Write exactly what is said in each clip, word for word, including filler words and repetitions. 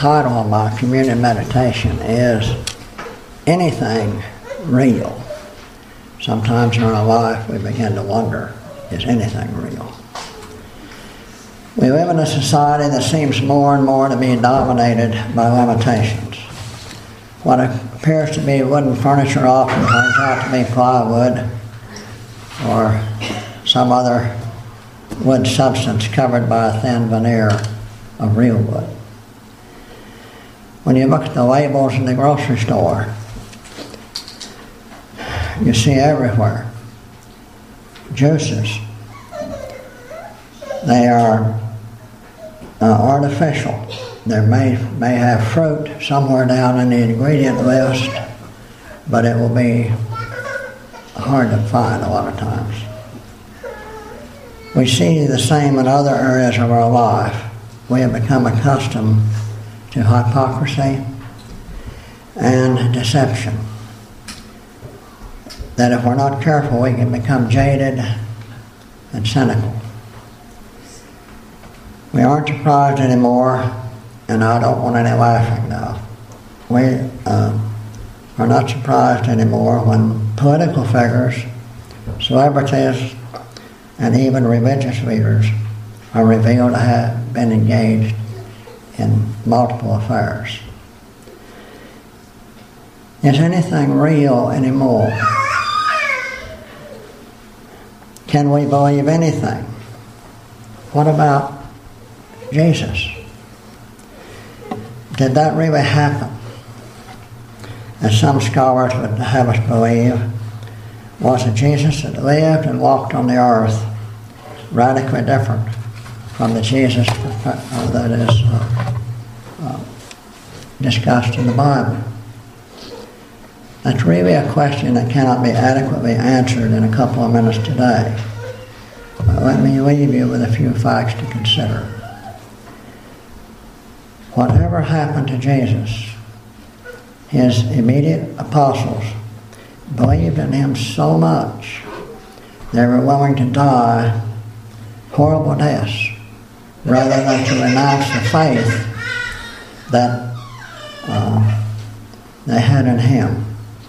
title of my communion meditation is Anything Real? Sometimes in our life we begin to wonder, is anything real? We live in a society that seems more and more to be dominated by limitations. What appears to be wooden furniture often turns out to be plywood or some other wood substance covered by a thin veneer of real wood. When you look at the labels in the grocery store, you see everywhere juices. They are uh, artificial. They may, may have fruit somewhere down in the ingredient list, but it will be hard to find a lot of times. We see the same in other areas of our life. We have become accustomed to hypocrisy and deception. That if we're not careful, we can become jaded and cynical. We aren't surprised anymore, and I don't want any laughing now. We uh, are not surprised anymore when political figures, celebrities, and even religious leaders are revealed to have been engaged in multiple affairs. Is anything real anymore? Can we believe anything? What about Jesus? Did that really happen? As some scholars would have us believe, was it Jesus that lived and walked on the earth radically different from the Jesus uh, that is uh, uh, discussed in the Bible? That's really a question that cannot be adequately answered in a couple of minutes today. But let me leave you with a few facts to consider. Whatever happened to Jesus, his immediate apostles believed in him so much they were willing to die horrible deaths rather than to renounce the faith that uh, they had in him.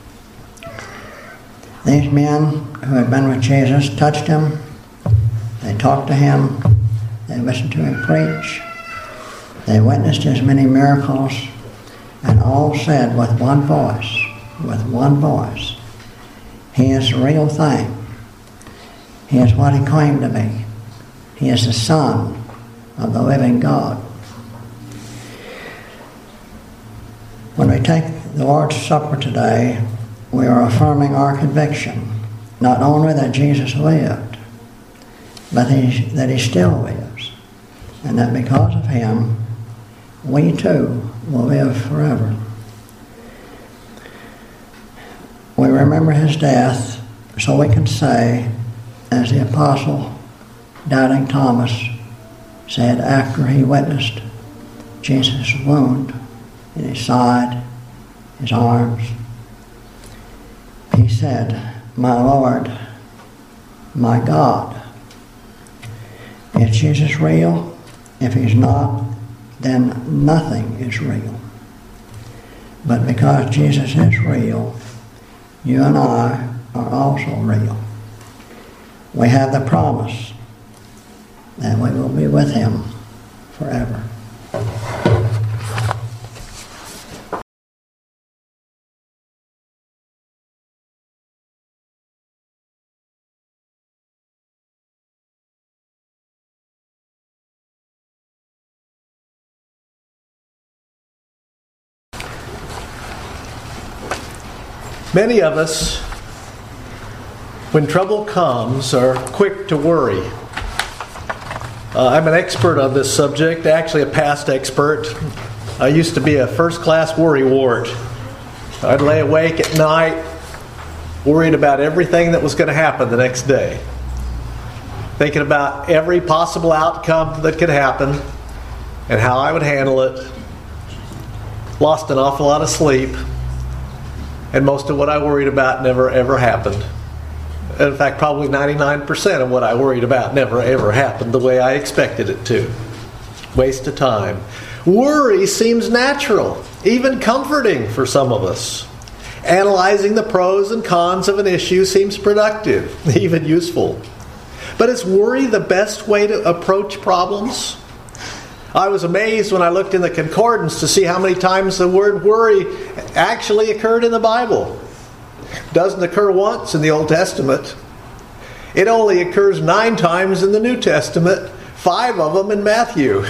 These men who had been with Jesus touched him, they talked to him, they listened to him preach, they witnessed his many miracles, and all said with one voice, with one voice, he is the real thing. He is what he claimed to be. He is the Son of the living God. When we take the Lord's Supper today, we are affirming our conviction, not only that Jesus lived, but he, that he still lives, and that because of him, we too will live forever. We remember his death so we can say, as the apostle doubting Thomas said after he witnessed Jesus' wound in his side, his arms, he said, "My Lord, my God." Is Jesus real? If he's not, then nothing is real. But because Jesus is real, you and I are also real. We have the promise that we will be with him forever. Many of us, when trouble comes, are quick to worry. Uh, I'm an expert on this subject, actually a past expert. I used to be a first-class worrywart. I'd lay awake at night, worried about everything that was going to happen the next day. Thinking about every possible outcome that could happen and how I would handle it. Lost an awful lot of sleep. And most of what I worried about never ever happened. In fact, probably ninety-nine percent of what I worried about never ever happened the way I expected it to. Waste of time. Worry seems natural, even comforting for some of us. Analyzing the pros and cons of an issue seems productive, even useful. But is worry the best way to approach problems? I was amazed when I looked in the concordance to see how many times the word worry actually occurred in the Bible. It doesn't occur once in the Old Testament. It only occurs nine times in the New Testament, five of them in Matthew.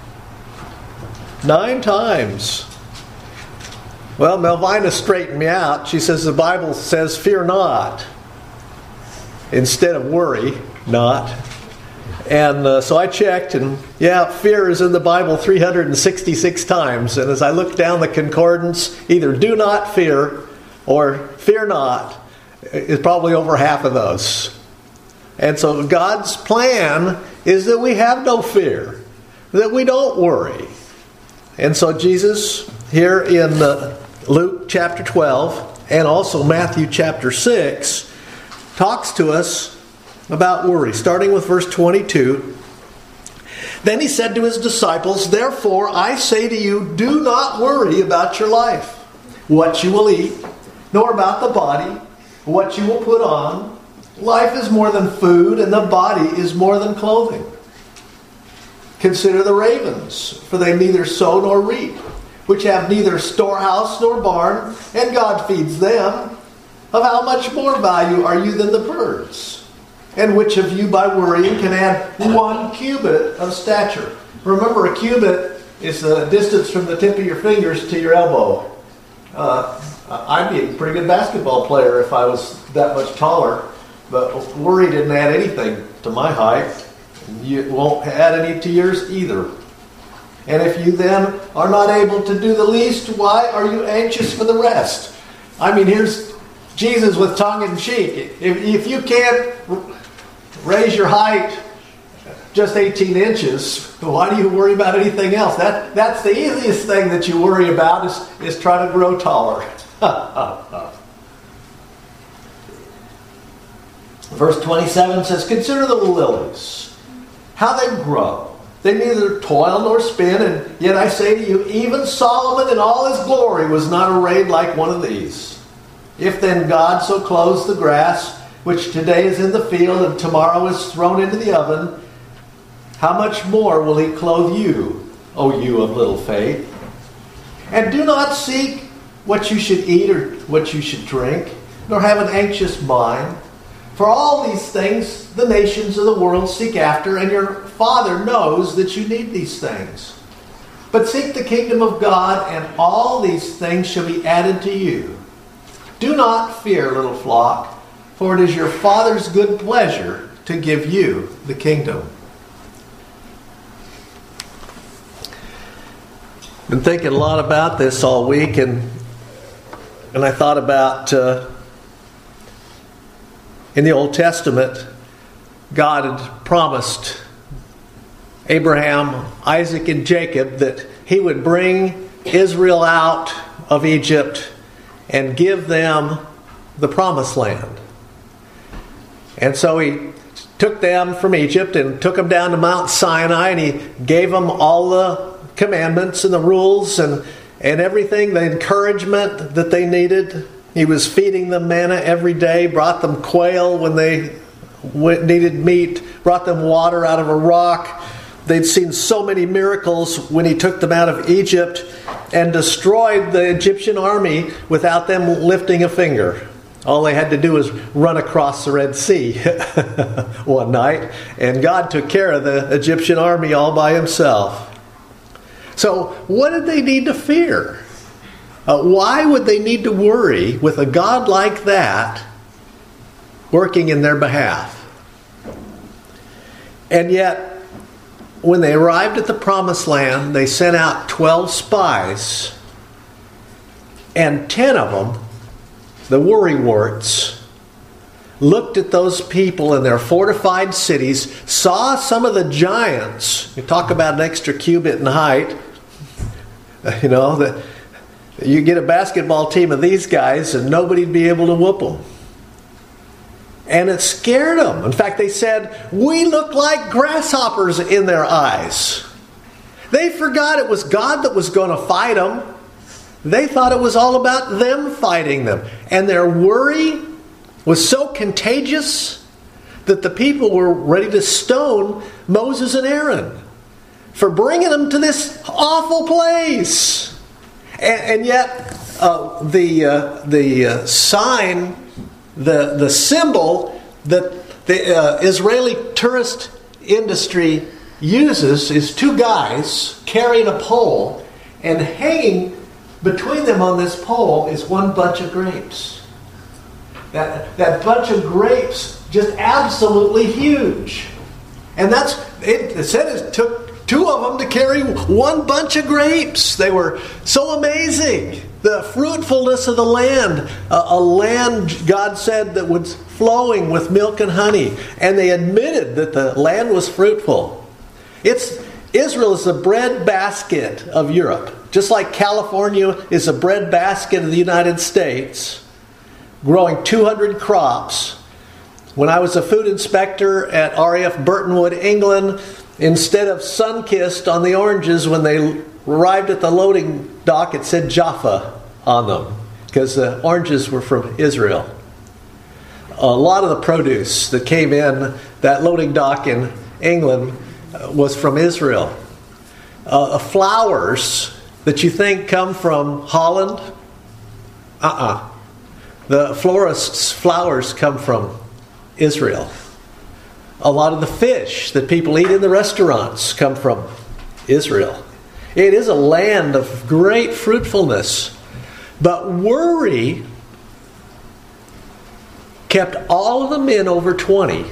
Nine times. Well, Melvina straightened me out. She says the Bible says fear not instead of worry not. And uh, so I checked, and yeah, fear is in the Bible three hundred sixty-six times. And as I looked down the concordance, either do not fear or fear not is probably over half of those. And so God's plan is that we have no fear, that we don't worry. And so Jesus, here in uh, Luke chapter twelve, and also Matthew chapter six, talks to us about worry, starting with verse twenty-two. Then he said to his disciples, "Therefore I say to you, do not worry about your life, what you will eat, nor about the body, what you will put on. Life is more than food, and the body is more than clothing. Consider the ravens, for they neither sow nor reap, which have neither storehouse nor barn, and God feeds them. Of how much more value are you than the birds? And which of you by worrying can add one cubit of stature?" Remember, a cubit is the distance from the tip of your fingers to your elbow. Uh, I'd be a pretty good basketball player if I was that much taller, but worry didn't add anything to my height. You won't add any to yours either. And if you then are not able to do the least, why are you anxious for the rest? I mean, here's Jesus with tongue in cheek. If, if you can't raise your height just eighteen inches, why do you worry about anything else? That, that's the easiest thing that you worry about is, is trying to grow taller. Verse twenty-seven says, "Consider the lilies, how they grow. They neither toil nor spin, and yet I say to you, even Solomon in all his glory was not arrayed like one of these. If then God so clothes the grass, which today is in the field and tomorrow is thrown into the oven, how much more will he clothe you, O you of little faith? And do not seek what you should eat or what you should drink, nor have an anxious mind. For all these things the nations of the world seek after, and your Father knows that you need these things. But seek the kingdom of God, and all these things shall be added to you. Do not fear, little flock, for it is your Father's good pleasure to give you the kingdom." Been thinking a lot about this all week, and and I thought about uh, in the Old Testament, God had promised Abraham, Isaac, and Jacob that he would bring Israel out of Egypt and give them the promised land. And so he took them from Egypt and took them down to Mount Sinai, and he gave them all the commandments and the rules and, and everything, the encouragement that they needed. He was feeding them manna every day, brought them quail when they needed meat, brought them water out of a rock. They'd seen so many miracles when he took them out of Egypt and destroyed the Egyptian army without them lifting a finger. All they had to do was run across the Red Sea one night, and God took care of the Egyptian army all by himself. So what did they need to fear? Uh, why would they need to worry with a God like that working in their behalf? And yet, when they arrived at the Promised Land, they sent out twelve spies, and ten of them, the worrywarts, looked at those people in their fortified cities, saw some of the giants. You talk about an extra cubit in height. You know, that you get a basketball team of these guys and nobody'd be able to whoop them. And it scared them. In fact, they said, "We look like grasshoppers in their eyes." They forgot it was God that was going to fight them. They thought it was all about them fighting them. And their worry was so contagious that the people were ready to stone Moses and Aaron for bringing them to this awful place. And, and yet, uh, the uh, the uh, sign, the the symbol that the uh, Israeli tourist industry uses is two guys carrying a pole, and hanging between them on this pole is one bunch of grapes. That that bunch of grapes, just absolutely huge. And that's it, it said it took two of them to carry one bunch of grapes. They were so amazing. The fruitfulness of the land, a, a land God said that was flowing with milk and honey, and they admitted that the land was fruitful. It's Israel is the bread basket of Europe, just like California is a bread basket of the United States, growing two hundred crops. When I was a food inspector at R A F Burtonwood, England, instead of sun-kissed on the oranges when they arrived at the loading dock, it said Jaffa on them, because the oranges were from Israel. A lot of the produce that came in that loading dock in England was from Israel. Uh, flowers that you think come from Holland, uh-uh. The florist's flowers come from Israel. A lot of the fish that people eat in the restaurants come from Israel. It is a land of great fruitfulness. But worry kept all of the men over twenty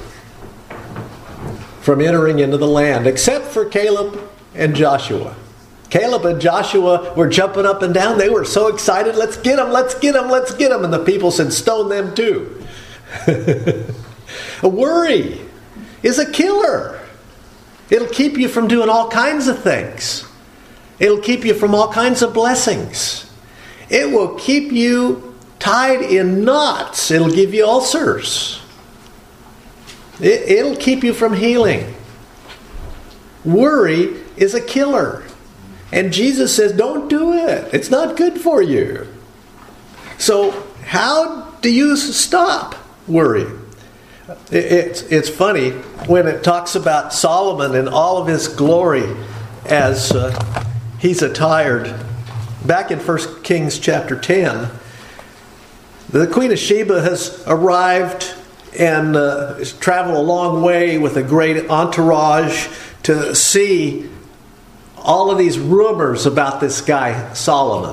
from entering into the land, except for Caleb and Joshua. Caleb and Joshua were jumping up and down. They were so excited. Let's get them, let's get them, let's get them. And the people said, stone them too. Worry is a killer. It'll keep you from doing all kinds of things. It'll keep you from all kinds of blessings. It will keep you tied in knots. It'll give you ulcers. It, it'll keep you from healing. Worry is a killer. And Jesus says, don't do it. It's not good for you. So how do you stop worry? It, it's, it's funny when it talks about Solomon and all of his glory as uh, he's attired. Back in First Kings chapter ten, the Queen of Sheba has arrived and uh, has traveled a long way with a great entourage to see all of these rumors about this guy, Solomon.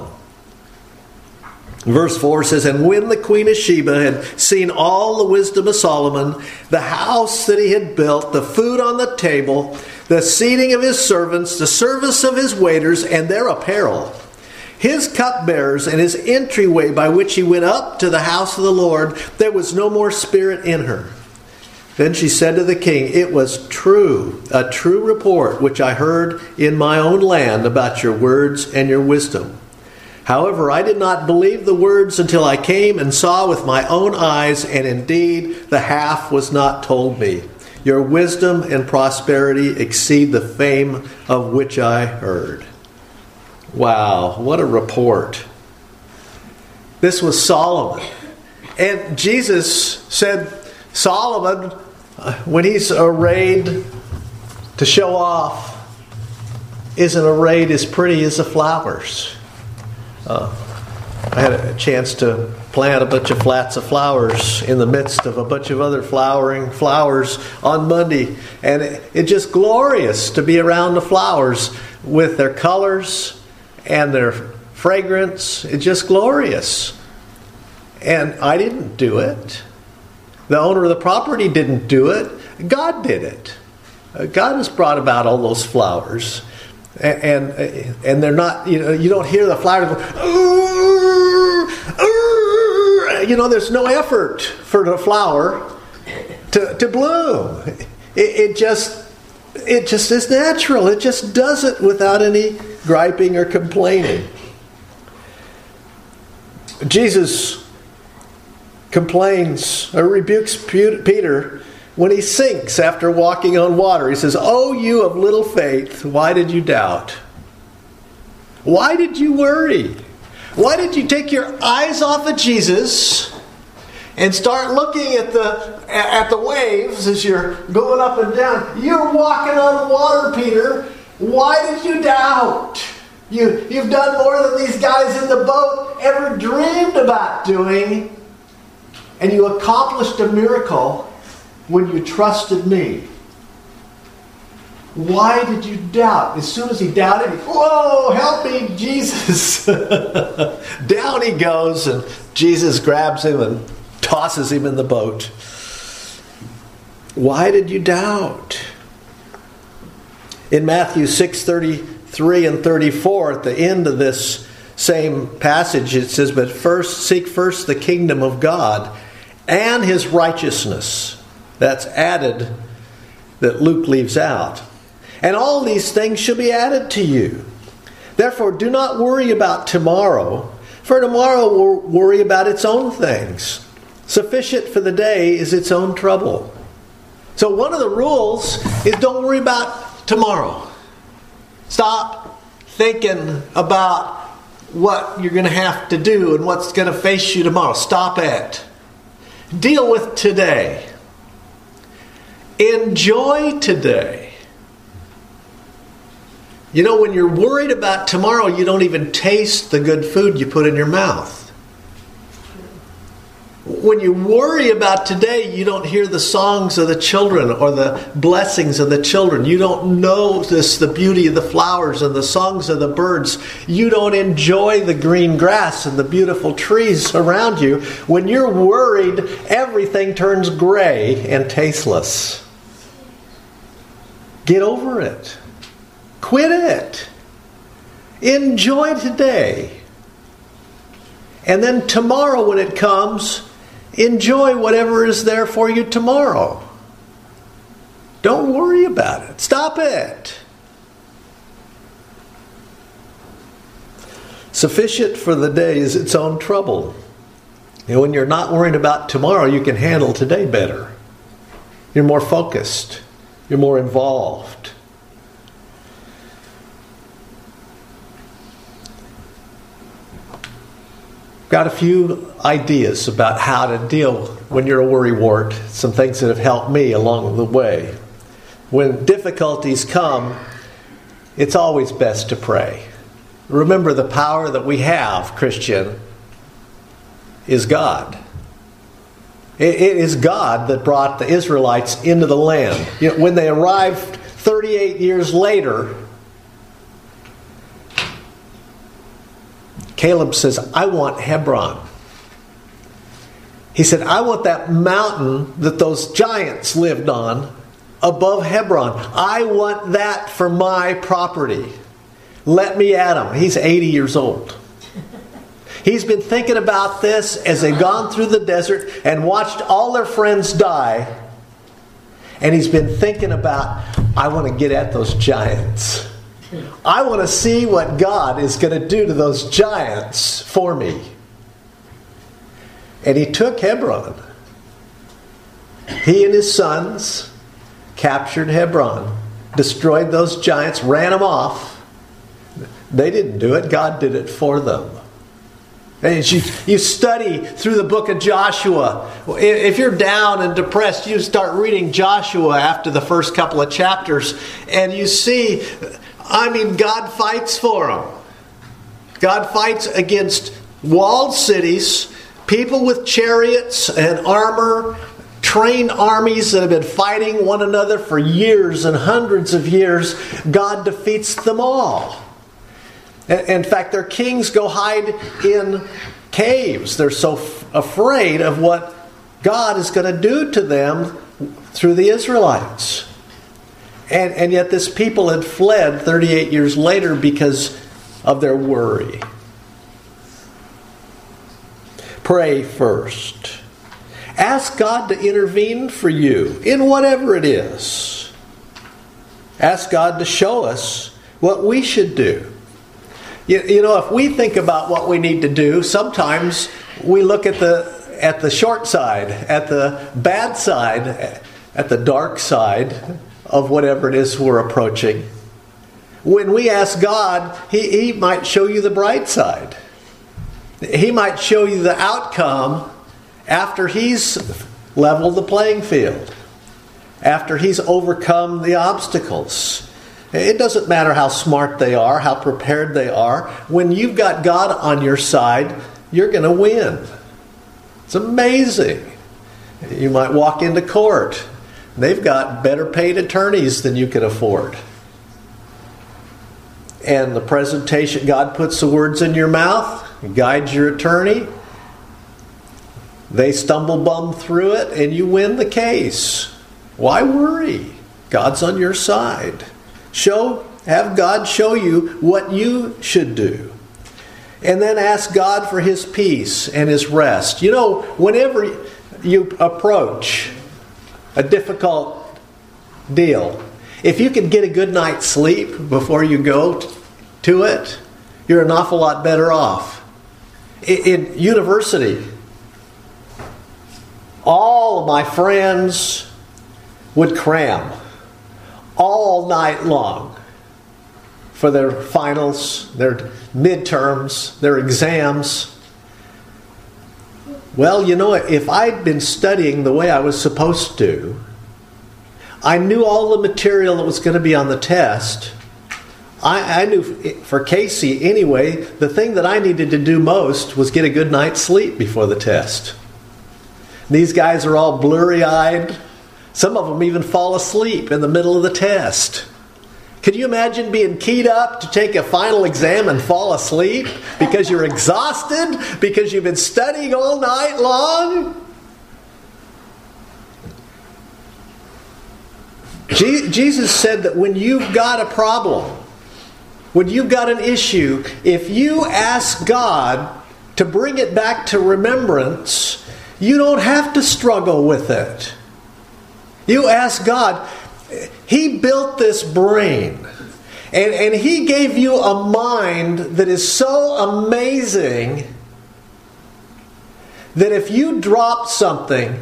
Verse four says, and when the Queen of Sheba had seen all the wisdom of Solomon, the house that he had built, the food on the table, the seating of his servants, the service of his waiters, and their apparel, his cupbearers, and his entryway by which he went up to the house of the Lord, there was no more spirit in her. Then she said to the king, it was true, a true report which I heard in my own land about your words and your wisdom. However, I did not believe the words until I came and saw with my own eyes, and indeed the half was not told me. Your wisdom and prosperity exceed the fame of which I heard. Wow, what a report. This was Solomon. And Jesus said, Solomon, when he's arrayed to show off, isn't arrayed as pretty as the flowers. Uh, I had a chance to plant a bunch of flats of flowers in the midst of a bunch of other flowering flowers on Monday. And it, it's just glorious to be around the flowers with their colors and their fragrance. It's just glorious. And I didn't do it. The owner of the property didn't do it. God did it. God has brought about all those flowers. And and they're not, you know, you don't hear the flowers go, ooh, ooh. You know, there's no effort for the flower to, to bloom. It, it just it just is natural. It just does it without any griping or complaining. Jesus complains or rebukes Peter when he sinks after walking on water. He says, "Oh, you of little faith, why did you doubt? Why did you worry? Why did you take your eyes off of Jesus and start looking at the at the waves as you're going up and down? You're walking on water, Peter. Why did you doubt? You, you've done more than these guys in the boat ever dreamed about doing. And you accomplished a miracle when you trusted me. Why did you doubt?" As soon as he doubted, he, "Whoa, help me, Jesus." Down he goes, and Jesus grabs him and tosses him in the boat. Why did you doubt? In Matthew six thirty-three and thirty-four, at the end of this same passage, it says, "But first, seek first the kingdom of God and his righteousness." That's added, that Luke leaves out. "And all these things shall be added to you. Therefore, do not worry about tomorrow, for tomorrow will worry about its own things. Sufficient for the day is its own trouble." So one of the rules is don't worry about tomorrow. Stop thinking about what you're going to have to do and what's going to face you tomorrow. Stop it. Deal with today. Enjoy today. You know, when you're worried about tomorrow, you don't even taste the good food you put in your mouth. When you worry about today, you don't hear the songs of the children or the blessings of the children. You don't notice the beauty of the flowers and the songs of the birds. You don't enjoy the green grass and the beautiful trees around you. When you're worried, everything turns gray and tasteless. Get over it. Quit it. Enjoy today. And then tomorrow when it comes, enjoy whatever is there for you tomorrow. Don't worry about it. Stop it. Sufficient for the day is its own trouble. And when you're not worried about tomorrow, you can handle today better. You're more focused. You're more involved. Got a few ideas about how to deal when you're a worrywart. Some things that have helped me along the way. When difficulties come, it's always best to pray. Remember, the power that we have, Christian, is God. It is God that brought the Israelites into the land. You know, when they arrived thirty-eight years later, Caleb says, "I want Hebron." He said, "I want that mountain that those giants lived on above Hebron. I want that for my property. Let me at him." He's eighty years old. He's been thinking about this as they've gone through the desert and watched all their friends die. And he's been thinking about, I want to get at those giants. I want to see what God is going to do to those giants for me. And he took Hebron. He and his sons captured Hebron, destroyed those giants, ran them off. They didn't do it. God did it for them. And as you, you study through the book of Joshua, if you're down and depressed, you start reading Joshua after the first couple of chapters, and you see, I mean, God fights for them. God fights against walled cities, people with chariots and armor, trained armies that have been fighting one another for years and hundreds of years. God defeats them all. In fact, their kings go hide in caves. They're so f- afraid of what God is going to do to them through the Israelites. And, and yet this people had fled thirty-eight years later because of their worry. Pray first. Ask God to intervene for you in whatever it is. Ask God to show us what we should do. You, you know, if we think about what we need to do, sometimes we look at the at the short side, at the bad side, at the dark side of whatever it is we're approaching. When we ask God, He, he might show you the bright side. He might show you the outcome after He's leveled the playing field, after He's overcome the obstacles. It doesn't matter how smart they are, how prepared they are. When you've got God on your side, you're going to win. It's amazing. You might walk into court. They've got better paid attorneys than you can afford. And the presentation, God puts the words in your mouth, guides your attorney. They stumble bum through it and you win the case. Why worry? God's on your side. Show, have God show you what you should do. And then ask God for His peace and His rest. You know, whenever you approach a difficult deal, if you can get a good night's sleep before you go to it, you're an awful lot better off. In, in university, all of my friends would cram all night long for their finals, their midterms, their exams. Well, you know, if I'd been studying the way I was supposed to, I knew all the material that was going to be on the test. I, I knew, for Casey anyway, the thing that I needed to do most was get a good night's sleep before the test. These guys are all blurry-eyed. Some of them even fall asleep in the middle of the test. Could you imagine being keyed up to take a final exam and fall asleep because you're exhausted, because you've been studying all night long? Je- Jesus said that when you've got a problem, when you've got an issue, if you ask God to bring it back to remembrance, you don't have to struggle with it. You ask God. He built this brain, and, and He gave you a mind that is so amazing that if you dropped something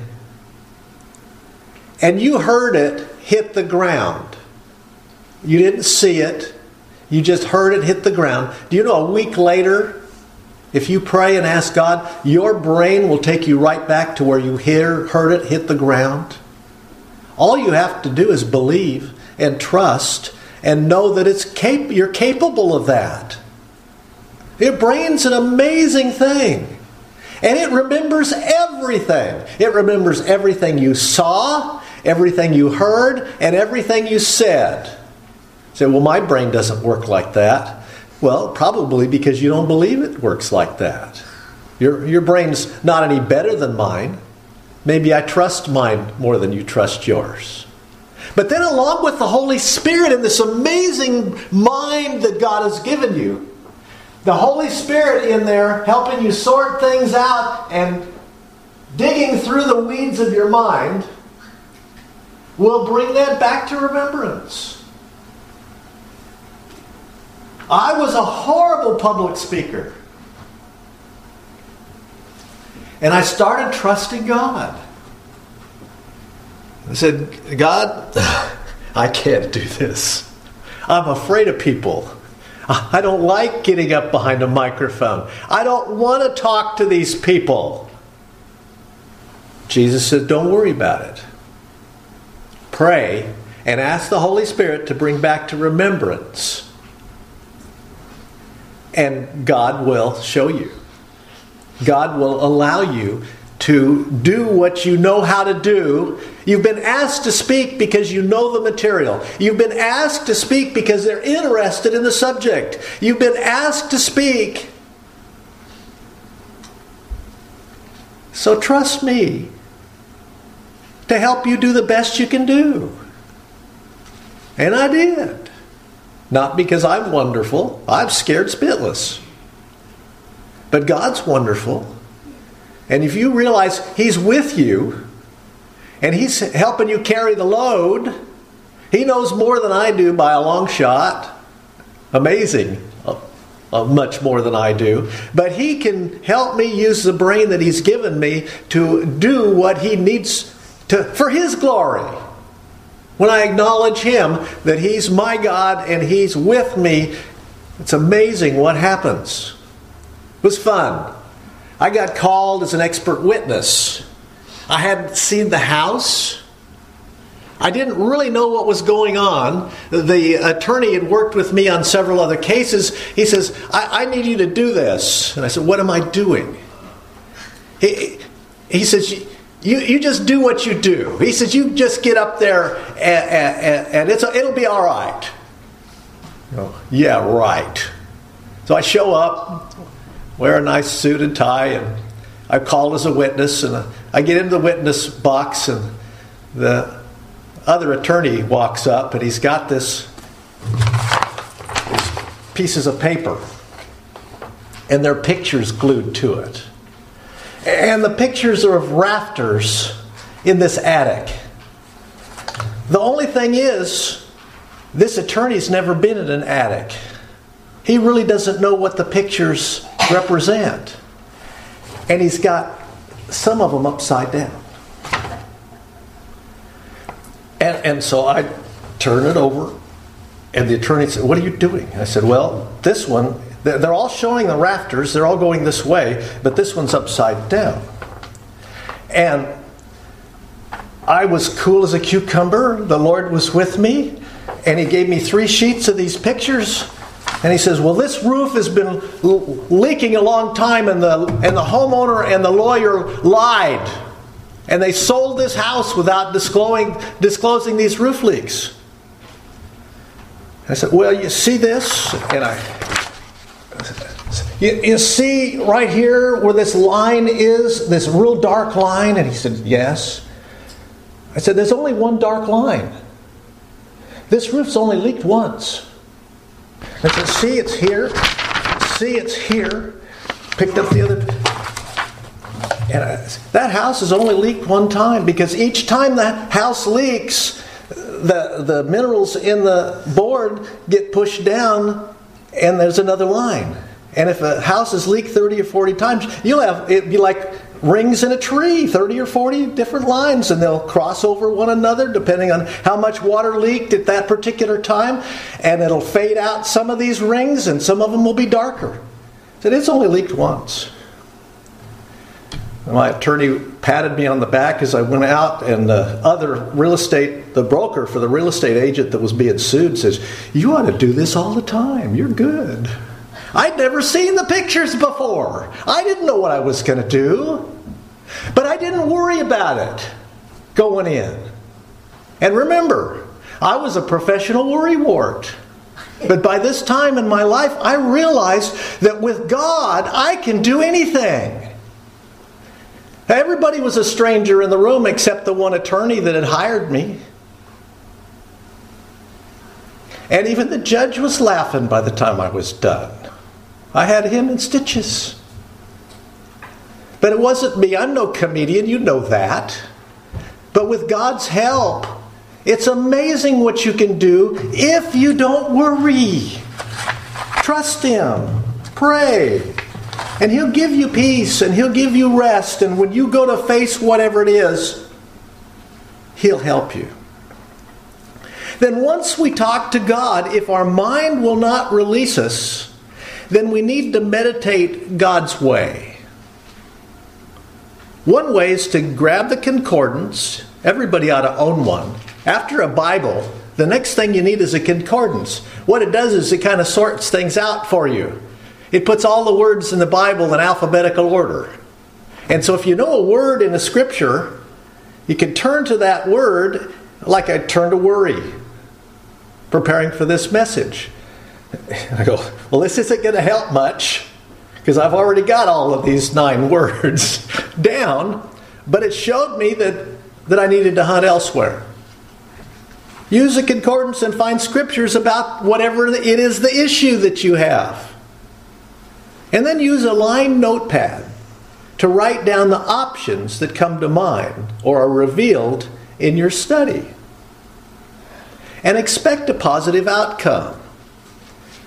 and you heard it hit the ground, you didn't see it, you just heard it hit the ground. Do you know a week later, if you pray and ask God, your brain will take you right back to where you hear, heard it hit the ground? All you have to do is believe and trust and know that it's cap- you're capable of that. Your brain's an amazing thing. And it remembers everything. It remembers everything you saw, everything you heard, and everything you said. You say, well, my brain doesn't work like that. Well, probably because you don't believe it works like that. Your, your brain's not any better than mine. Maybe I trust mine more than you trust yours. But then along with the Holy Spirit and this amazing mind that God has given you, the Holy Spirit in there helping you sort things out and digging through the weeds of your mind will bring that back to remembrance. I was a horrible public speaker. And I started trusting God. I said, God, I can't do this. I'm afraid of people. I don't like getting up behind a microphone. I don't want to talk to these people. Jesus said, don't worry about it. Pray and ask the Holy Spirit to bring back to remembrance. And God will show you. God will allow you to do what you know how to do. You've been asked to speak because you know the material. You've been asked to speak because they're interested in the subject. You've been asked to speak. So trust me to help you do the best you can do. And I did. Not because I'm wonderful. I'm scared spitless. But God's wonderful. And if you realize He's with you and He's helping you carry the load, He knows more than I do by a long shot. Amazing. Uh, much more than I do. But He can help me use the brain that He's given me to do what He needs to for His glory. When I acknowledge Him, that He's my God and He's with me, it's amazing what happens. It was fun. I got called as an expert witness. I hadn't seen the house. I didn't really know what was going on. The attorney had worked with me on several other cases. He says, I, I need you to do this. And I said, what am I doing? He, he says, you, you just do what you do. He says, you just get up there and, and, and it's, it'll be all right. Oh, yeah, right. So I show up, wear a nice suit and tie, and I'm called as a witness, and I get into the witness box, and the other attorney walks up, and he's got this these pieces of paper, and there are pictures glued to it. And the pictures are of rafters in this attic. The only thing is, this attorney's never been in an attic. He really doesn't know what the pictures represent. And he's got some of them upside down. And, and so I turn it over, and the attorney said, what are you doing? I said, well, this one, they're all showing the rafters, they're all going this way, but this one's upside down. And I was cool as a cucumber. The Lord was with me, and He gave me three sheets of these pictures. And He says, well, this roof has been l- leaking a long time, and the and the homeowner and the lawyer lied. And they sold this house without disclosing, disclosing these roof leaks. I said, well, you see this? And I, you, you see right here where this line is, this real dark line? And he said, yes. I said, there's only one dark line. This roof's only leaked once. I said, see, it's here. See, it's here. Picked up the other. And I, that house has only leaked one time, because each time that house leaks, the, the minerals in the board get pushed down, and there's another line. And if a house has leaked thirty or forty times, you'll have, it'd be like rings in a tree, thirty or forty different lines, and they'll cross over one another depending on how much water leaked at that particular time, and it'll fade out some of these rings, and some of them will be darker. So it's only leaked once. My attorney patted me on the back as I went out, and the other real estate, the broker for the real estate agent that was being sued says, you ought to do this all the time. You're good. I'd never seen the pictures before. I didn't know what I was going to do. But I didn't worry about it going in. And remember, I was a professional worrywart. But by this time in my life, I realized that with God, I can do anything. Everybody was a stranger in the room except the one attorney that had hired me. And even the judge was laughing by the time I was done. I had him in stitches. But it wasn't me. I'm no comedian. You know that. But with God's help, it's amazing what you can do if you don't worry. Trust Him. Pray. And He'll give you peace, and He'll give you rest. And when you go to face whatever it is, He'll help you. Then once we talk to God, if our mind will not release us, then we need to meditate God's way. One way is to grab the concordance. Everybody ought to own one. After a Bible, the next thing you need is a concordance. What it does is it kind of sorts things out for you. It puts all the words in the Bible in alphabetical order. And so if you know a word in a scripture, you can turn to that word like I turn to worry, preparing for this message. I go, well, this isn't going to help much, because I've already got all of these nine words down, but it showed me that, that I needed to hunt elsewhere. Use a concordance and find scriptures about whatever it is the issue that you have. And then use a lined notepad to write down the options that come to mind or are revealed in your study. And expect a positive outcome.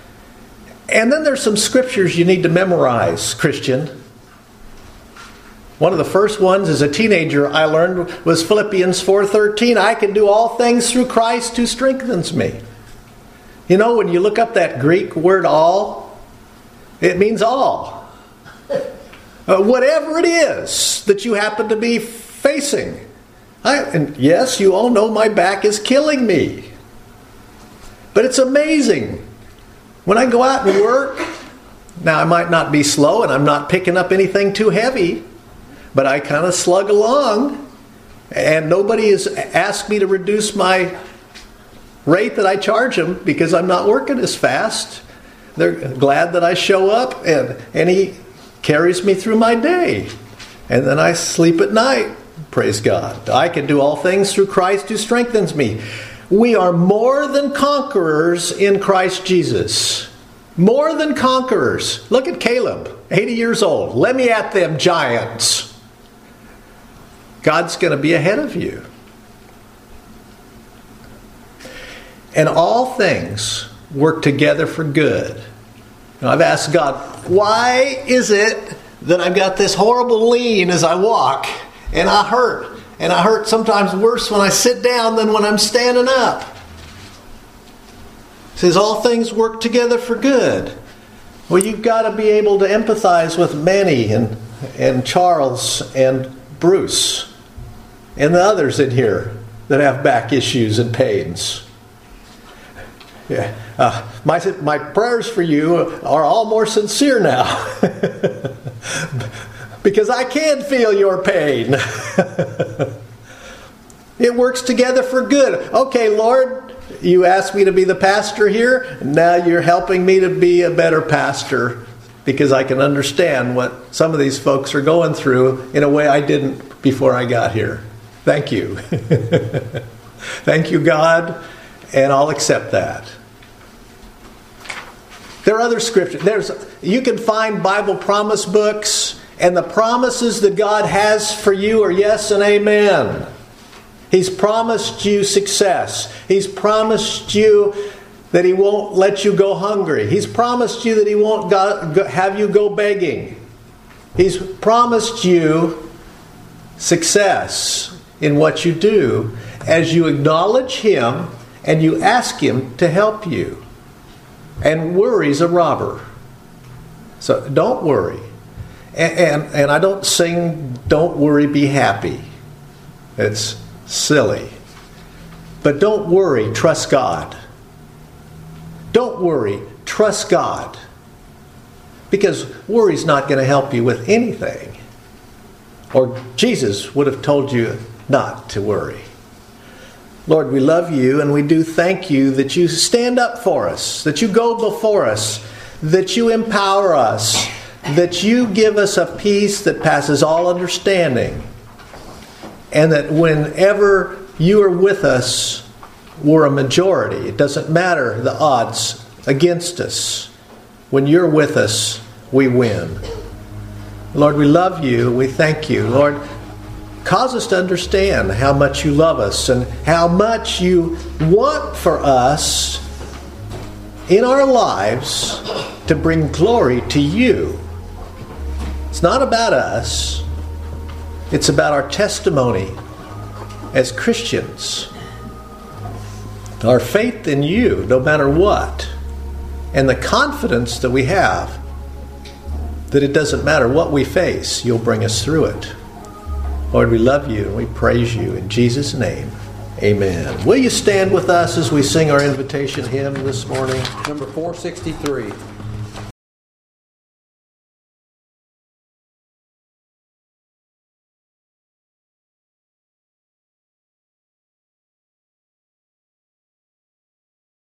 And then there's some scriptures you need to memorize, Christian. One of the first ones as a teenager I learned was Philippians four thirteen. I can do all things through Christ who strengthens me. You know, when you look up that Greek word all, it means all. Uh, whatever it is that you happen to be facing. I, and yes, you all know my back is killing me. But it's amazing. When I go out and work, now I might not be slow and I'm not picking up anything too heavy, but I kind of slug along, and nobody has asked me to reduce my rate that I charge them because I'm not working as fast. They're glad that I show up, and, and he carries me through my day. And then I sleep at night. Praise God. I can do all things through Christ who strengthens me. We are more than conquerors in Christ Jesus. More than conquerors. Look at Caleb, eighty years old. Let me at them giants. God's going to be ahead of you. And all things work together for good. Now, I've asked God, why is it that I've got this horrible lean as I walk, and I hurt? And I hurt sometimes worse when I sit down than when I'm standing up. It says all things work together for good. Well, you've got to be able to empathize with Manny and, and Charles and Bruce and the others in here that have back issues and pains. Yeah, uh, my my prayers for you are all more sincere now because I can feel your pain. It works together for good. Okay, Lord, you asked me to be the pastor here. Now you're helping me to be a better pastor because I can understand what some of these folks are going through in a way I didn't before I got here. Thank you. Thank you, God, and I'll accept that. There are other scriptures. There's, you can find Bible promise books, and the promises that God has for you are yes and amen. He's promised you success. He's promised you that He won't let you go hungry. He's promised you that He won't go, go, have you go begging. He's promised you success in what you do as you acknowledge Him and you ask Him to help you. And worry's a robber. So don't worry. And, and, and I don't sing, don't worry, be happy. It's silly. But don't worry, trust God. Don't worry, trust God. Because worry's not going to help you with anything. Or Jesus would have told you not to worry. Lord, we love you, and we do thank you that you stand up for us, that you go before us, that you empower us, that you give us a peace that passes all understanding, and that whenever you are with us, we're a majority. It doesn't matter the odds against us. When you're with us, we win. Lord, we love you. We thank you. Lord, cause us to understand how much you love us and how much you want for us in our lives to bring glory to you. It's not about us. It's about our testimony as Christians. Our faith in you, no matter what. And the confidence that we have that it doesn't matter what we face, you'll bring us through it. Lord, we love you and we praise you in Jesus' name. Amen. Will you stand with us as we sing our invitation hymn this morning? Number four sixty-three.